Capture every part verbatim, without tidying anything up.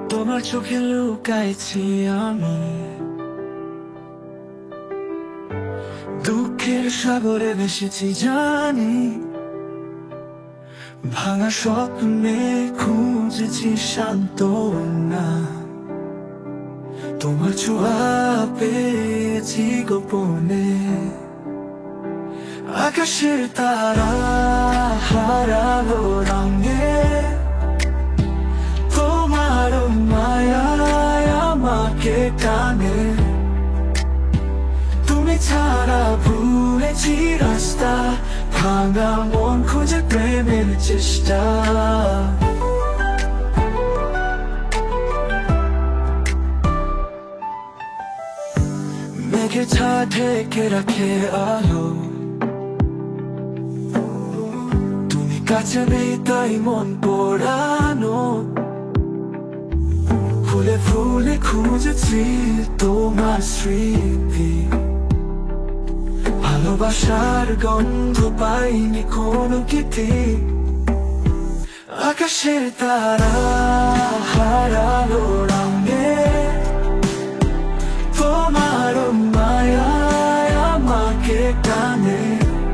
তোমার চোখে লুকাইছি আমি দুঃখের সাগরে ভেসেছি জানি, ভাঙা স্বপ্নে খুঁজেছি সান্ত্বনা। তোমার ছোঁয়া পেয়েছি গোপনে, আকাশের তারা হারালো রঙে। তোমার মায়ায় আমাকে টানে, তুমি ছাড়া ভুলেছি রাস্তা, ভাঙা মন খুঁজে প্রেমের চেষ্টা। মেঘে ছায়া ঢেকে রাখে আলো, তুমি কাছে নেই তাই মন পোড়ানো। ফুলে ফুলে খুঁজেছি তোমার স্মৃতি, ভালোবাসার গন্ধ পাইনি কোনো গীতি। আকাশের তারা হারালো রঙে, তোমার মায়ায় আমাকে টানে,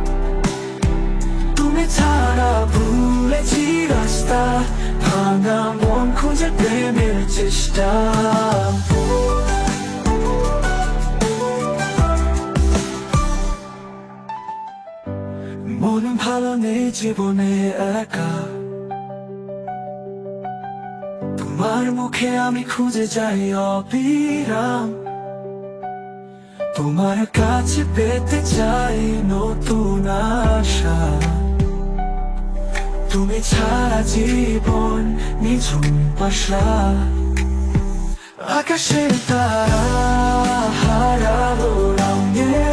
তুমি ছাড়া ভুলেছি রাস্তা, ভাঙা মন খুঁজে প্রেমের চেষ্টা। মন ভালো নেই জীবনে একা, তোমার মুখে আমি খুঁজে যাই অবিরাম। তোমার কাছে পেতে চাই নতুন আশা, তুমি ছাড়া জীবন নিঝুম পাশা। আকাশের তারা হারালো রঙে,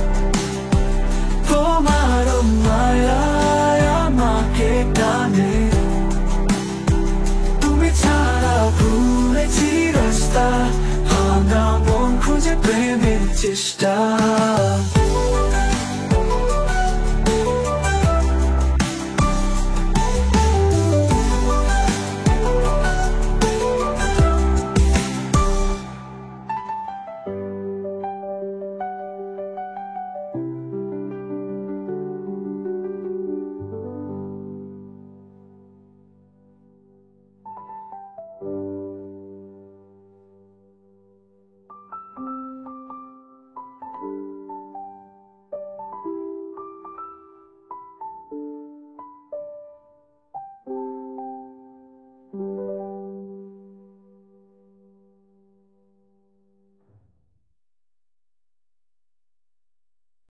তোমার মায়ায় আমাকে টানে, তুমি ছাড়া ভুলেছি রাস্তা, ভাঙা মন খুঁজে প্রেমের চেষ্টা।